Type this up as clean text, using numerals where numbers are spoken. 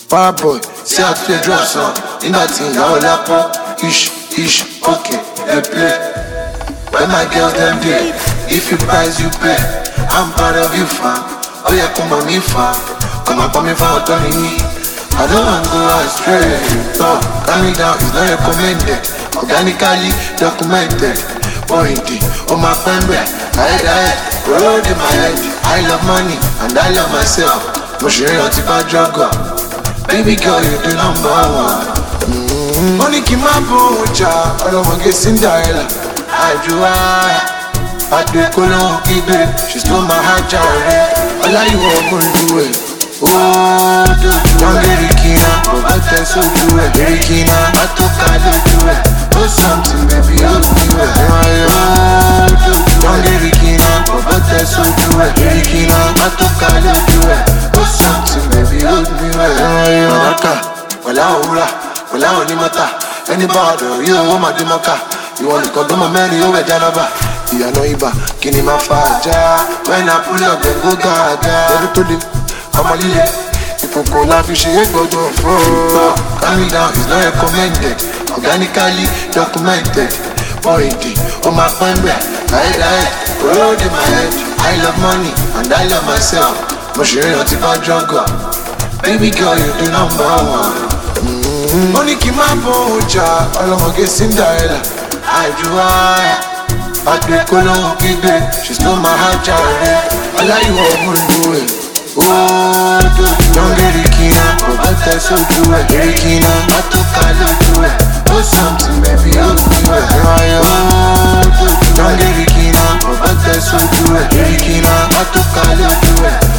Fireboy, see how to drop some. In that thing, I will up. Ish, okay, they play. When my girls them day, if you price, you pay. I'm proud of you, fam. Oh yeah, come on me, fam. Come on me, fam, Tony me. I don't want to go astray. No, calm me down, it's not recommended. Organically documented. Pointy, on my pen back. I road in my head. I love money and I love myself. Moshiri on tipa juggle. Baby girl, you the number one. Money keep my bocha. I don't want to get Cinderella. I do I do Kolon Kibe. She stole my heart, Jarre. All I want to do it. Oh, do you want Erikina? But that's so do it. Erikina, I took I do it. Oh, something, baby, hold me well. Oh, do you want Erikina? But that's so do it. Erikina, I took I do it. Oh, something, baby, hold me well. Malaka, wala ura, wala onimata. Anybody, you want my demaka. You want to come to my man, you over Janaba. You know Iba, Kini Mafaja. When I pull up, then go gaga. Never told you, I'm a lily. If you call life, you should go to a floor. Calm me down, it's not recommended. Organically documented. Pointy, on my phone back. I road in my head. I love money and I love myself. Moshiri on tipa juggle. Baby girl, you the number one. Money keep my bocha. All I want to get Cinderella. I do Kolon Kibe. She stole my heart, Jarre. All I want to do it. Oh, do you want Erikina? But that's so do it. Erikina, I took I do it. Oh, something, baby, hold me well. Oh, do you want Erikina? But that's so do it. Erikina, I took I do it.